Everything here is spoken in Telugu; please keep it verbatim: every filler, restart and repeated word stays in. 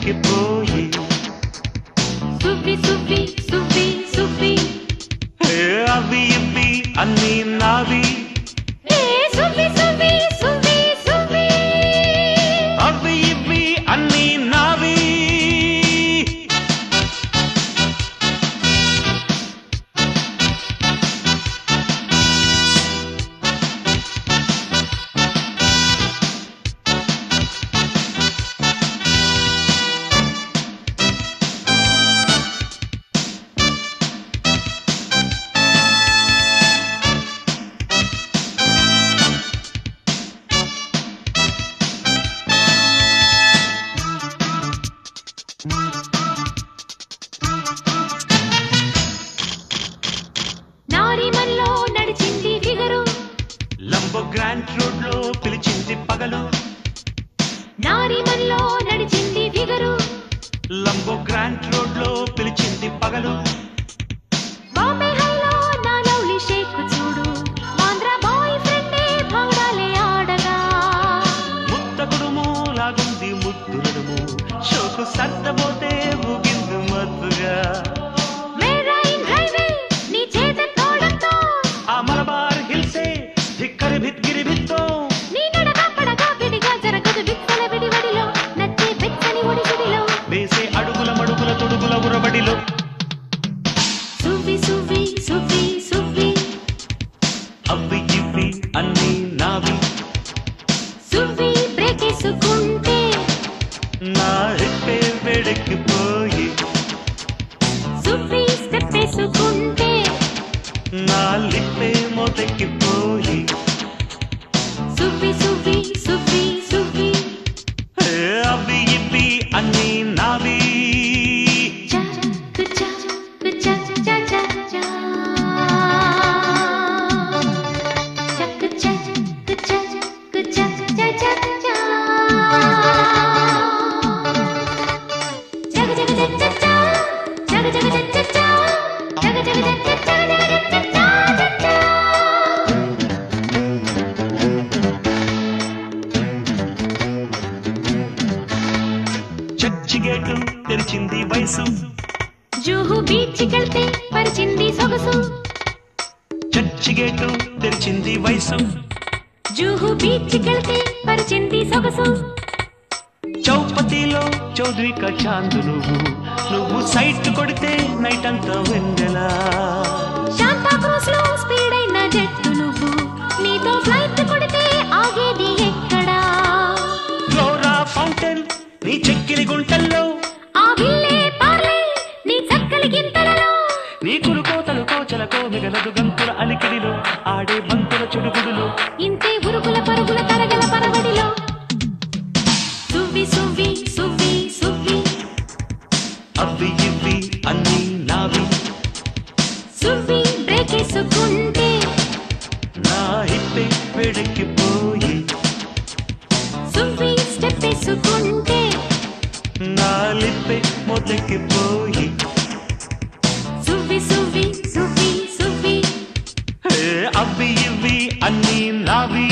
మొదలెక్కిపోయి సువ్వి సువ్వి సువ్వి సువ్వి అవి ఇవి అన్నీ నావి సువ్వి సువ్వి సువ్వి సువ్వి అవి ఇవి అన్నీ నావి నారిమన్లో నడిచింది ఫిగరు లంబో గ్రాండ్ రోడ్ లో పిలిచింది పగలు నారిమన్లో నడిచింది ఫిగరు లంబో గ్రాండ్ రోడ్ లో పిలిచింది పగలు బాంబే హైలో నా లవ్లీ షేక్ చూడు ఆంధ్ర బాయ్ ఫ్రెండే భంగాలే ఆడగా ముత్తకుడుము లాగుంది ముద్దురడుము షోకు సర్దపోతే ఊగింది మత్తుగా మెరైన్ డ్రైవే నీ చేత తోడంతో ఆ మలబార్ హిల్సే ధిక్కరి భిత్గిరి భిత్తో నీ నడక పడక విడిగా జరగదు విత్తల విడివడిలో నచ్చే పెచ్చని ఒడిసిడిలో వేసే అడుగుల మడుగుల తొడుగుల ఉరబడిలో సువ్వి సువ్వి సువ్వి సువ్వి అవి ఇవి అన్నీ నావి సువ్వి బ్రేకేసుకుంటే నా హిప్పే వేడెక్కిపోయి సువ్వి స్టెప్ వేసుకుంటే నా లిప్పే మొదెక్కిపోయి సువ్వి సువ్వి సువ్వి సువ్వి అవి ఇవి అన్నీ నావి చా కుచా కుచా చా చా చా చక్ చా కుచా కుచా చా చా చా జగ జగ జగ జగ జా జగ జగ జగ జగ జా జగ జగ జగ జగ జా జగ జగ జగ జా చర్చి గేటు తెరిచింది వయసు జూహు బీచ్కెళ్తే పరిచింది సొగసు చర్చి గేటు తెరిచింది వయసు జూహు బీచ్కెళ్తే పరిచింది సొగసు చౌపతిలో చౌదరిక చాందు నువ్వు నువ్వు సైట్ కొడితే నైట్ అంతా వెందెలా శాంతా క్రూజ్ లో స్పీడ్ అయిన జట్టు నువ్వు నీతో ఫ్లైట్ కొడితే ఆగేది ఎక్కడా ఫ్లోరా ఫౌంటైన్ నీ చెక్కిలి గుంటల్లో ఆ విల్లే పార్లే నీ చక్కలి గింతలలో నీ కులుకోతలు కోచలకో మిగలదు గంతుల అలికిడిలో ఆడే బంతుల చుడుగుడులో ఇంతే ఉరుకుల పరుగుల తరగల పరవడిలో సువ్వి సువ్వి సువ్వి సువ్వి అవి ఇవి అన్నీ నావి సువ్వి బ్రేకేసుకుంటే నా హిప్పే వేడెక్కిపోయి సువ్వి స్టెప్ వేసుకుంటే నా లిప్పే మొదెక్కిపోయి సువ్వి సువ్వి సువ్వి సువ్వి అవి ఇవి అన్నీ నావి